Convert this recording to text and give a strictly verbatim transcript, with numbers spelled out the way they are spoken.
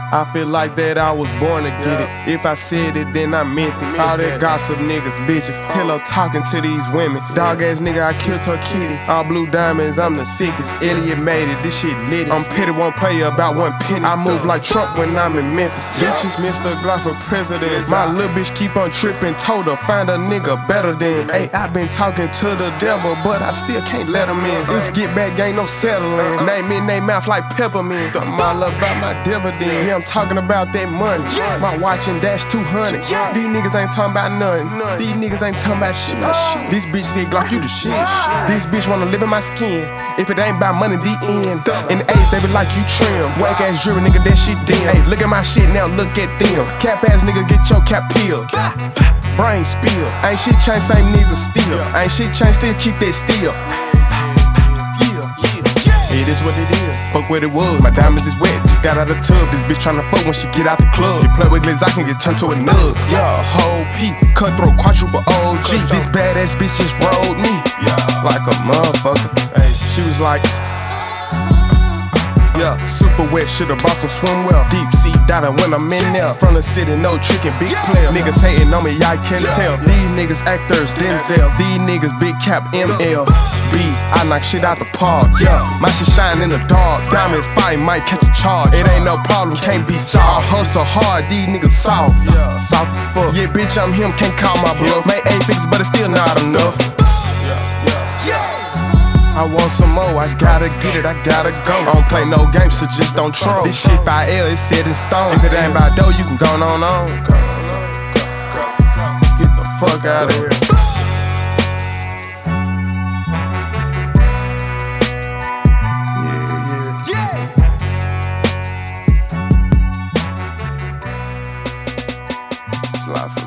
I feel like that I was born to get it. If I said it, then I meant it. All that gossip niggas, bitches. Pillow talking to these women. Dog ass nigga, I killed her kitty. All blue diamonds, I'm the sickest. Elliot made it, this shit lit it. I'm petty, won't play about one penny. I move like Trump when I'm in Memphis. Bitches, Mister Glock for president. My little bitch keep on tripping. Told her, find a nigga better than. Hey, I been talking to the devil, but I still can't let him in. This get back ain't no settling. Name in they mouth like peppermint. I'm all about my dividends. Yeah, I'm talking about that money. My watch and dash two hundred. These niggas ain't talking about nothing. These niggas ain't talking about shit. This bitch said, Glock, you the shit. This bitch wanna live in my skin. If it ain't about money, the end. In the eighth, they be like you trim. Whack ass jewelry, nigga, that shit dim. Hey, look at my shit now, look at them. Cap ass nigga, get your cap peeled. Brain spill. Ain't shit changed, same nigga still. Ain't shit changed, still keep that still. It is what it is, fuck what it was. My diamonds is wet, just got out of the tub. This bitch tryna fuck when she get out the club. You play with Glizz, I can get turned to a nug. Yeah, whole P, cutthroat, quadruple O G. This badass bitch just rolled me like a motherfucker. She was like, yeah, super wet, shoulda bought some swimwear. Deep sea diving when I'm in there. From the city, no trickin', big player. Niggas hating on me, y'all can't tell. These niggas actors, Denzel. These niggas big cap M L B. I knock shit out the park, yeah. My shit shine in the dark. Diamond spy might catch a charge. It ain't no problem, can't be solved. I hustle hard, these niggas soft. Soft as fuck. Yeah, bitch, I'm him, can't call my bluff. Made eight figures, but it's still not enough. I want some more, I gotta get it, I gotta go. I don't play no games, so just don't troll. This shit five L, it's set in stone. If it ain't about dough, you can go on on. Get the fuck out of here. Yeah, yeah. Yeah.